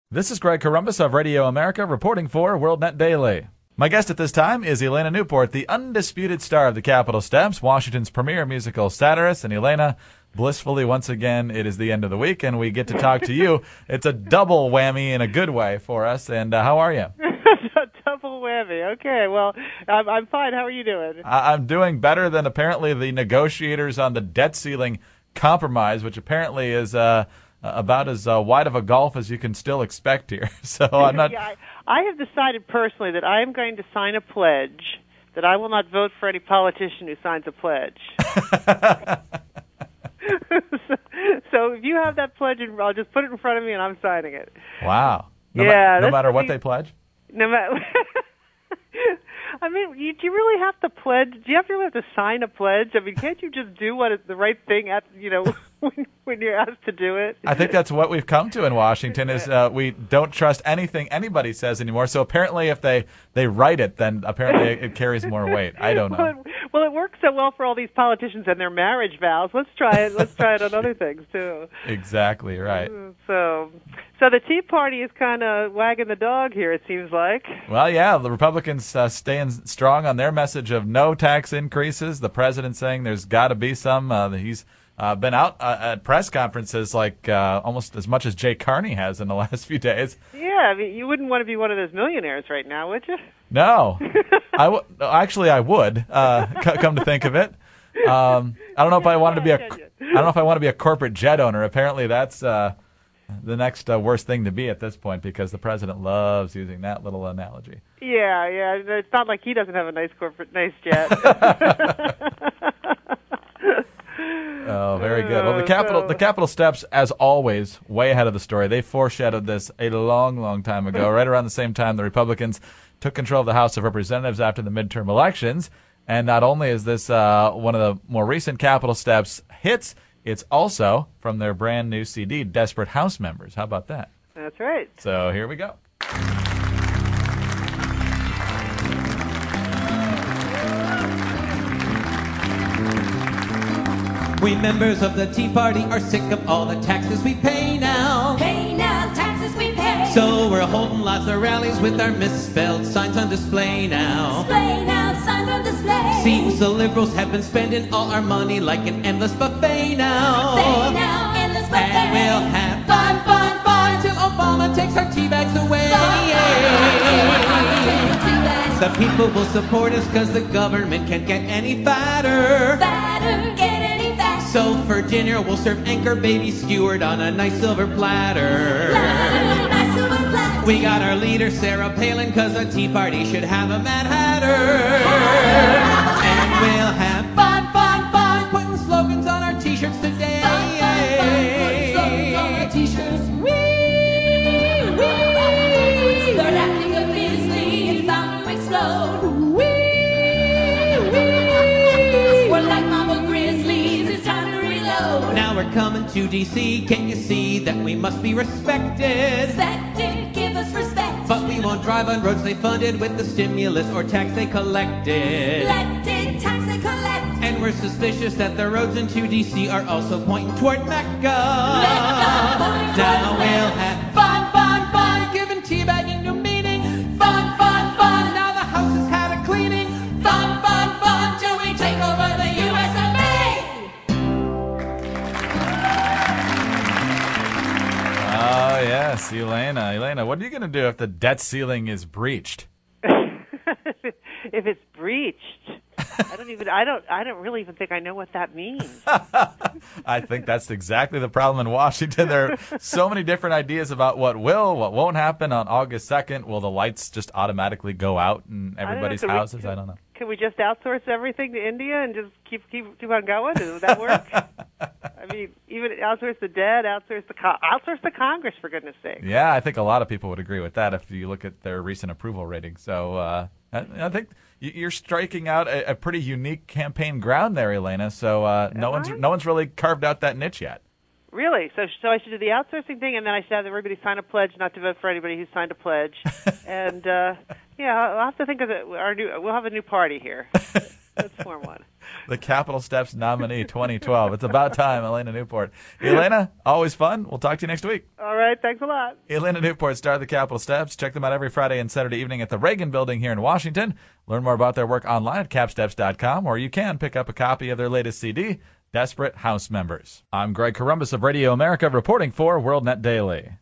This is Greg Corombos of Radio America reporting for WorldNet Daily. My guest at this time is Elena Newport, the undisputed star of the Capitol Steps, Washington's premier musical satirist. And Elena, blissfully once again, it is the end of the week, and we get to talk to you. It's a double whammy in a good way for us. And how are you? Double whammy. Okay, well, I'm fine. How are you doing? I'm doing better than apparently the negotiators on the debt ceiling compromise, which apparently is about as wide of a gulf as you can still expect here. So I'm not. Yeah, I have decided personally that I am going to sign a pledge that I will not vote for any politician who signs a pledge. So if you have that pledge, I'll just put it in front of me and I'm signing it. Wow. No matter what they pledge? No matter. I mean, do you really have to pledge? Do you really have to sign a pledge? I mean, can't you just do what is the right thing at when you're asked to do it? I think that's what we've come to in Washington is we don't trust anything anybody says anymore. So apparently, if they write it, then apparently it carries more weight. I don't know. Well, it works so well for all these politicians and their marriage vows. Let's try it. Let's try it on other things too. Exactly right. So the Tea Party is kind of wagging the dog here, it seems like. Well, yeah, the Republicans staying strong on their message of no tax increases. The president saying there's got to be some. He's been out at press conferences like almost as much as Jay Carney has in the last few days. Yeah, I mean, you wouldn't want to be one of those millionaires right now, would you? No, actually, I would. Come to think of it, I don't know if I wanted to be I don't know if I want to be a corporate jet owner. Apparently, that's the next worst thing to be at this point because the president loves using that little analogy. Yeah. It's not like he doesn't have a nice jet. Oh, very good. Well, the Capitol Steps, as always, way ahead of the story. They foreshadowed this a long, long time ago, right around the same time the Republicans took control of the House of Representatives after the midterm elections. And not only is this one of the more recent Capitol Steps hits, it's also from their brand new CD, Desperate House Members. How about that? That's right. So here we go. We members of the Tea Party are sick of all the taxes we pay now. Pay now, taxes we pay. So we're holding lots of rallies with our misspelled signs on display now. Display now, signs on display. Seems the liberals have been spending all our money like an endless buffet now. Buffet now, endless buffet. And we'll have fun, fun, fun till Obama takes our tea bags away. The people will support us because the government can't get any fatter. So for dinner, we'll serve Anchor Baby skewered on a nice silver platter. We got our leader, Sarah Palin, because the Tea Party should have a Mad Hatter. And we'll have fun, fun, fun, putting slogans on our T-shirts today. Slogans on our T-shirts. Wee, wee. Start acting up Disney, it's time to explode. We're like Mama Grizzlies, it's time to reload. Now we're coming to D.C., can't you see that we must be respected? Respected, give us respect. But we won't drive on roads they funded with the stimulus or tax they collected. Collected, tax they collect. And we're suspicious that the roads into D.C. are also pointing toward Mecca. Now we'll have fun, fun, fun, giving teabagging new meaning. Fun, fun, fun, now the house has had a cleaning. Fun, fun, fun, till we take over the U.S. of A. Oh, yes, Elena. Elena, what are you going to do if the debt ceiling is breached? If it's breached, I don't really even think I know what that means. I think that's exactly the problem in Washington. There are so many different ideas about what won't happen on August 2nd. Will the lights just automatically go out in everybody's houses? I don't know. Can we just outsource everything to India and just keep on going? Does that work? I mean, even outsource the debt, outsource the Congress, for goodness sake. Yeah, I think a lot of people would agree with that if you look at their recent approval rating. So I think you're striking out a pretty unique campaign ground there, Elena. So no one's really carved out that niche yet. Really? So I should do the outsourcing thing, and then I should have everybody sign a pledge not to vote for anybody who signed a pledge. And yeah, I'll have to think of it. We'll have a new party here. Let's form one. The Capitol Steps nominee 2012. It's about time, Elena Newport. Elena, always fun. We'll talk to you next week. All right. Thanks a lot. Elena Newport, star of the Capitol Steps. Check them out every Friday and Saturday evening at the Reagan Building here in Washington. Learn more about their work online at capsteps.com, or you can pick up a copy of their latest CD, Desperate House Members. I'm Greg Corombos of Radio America, reporting for WorldNet Daily.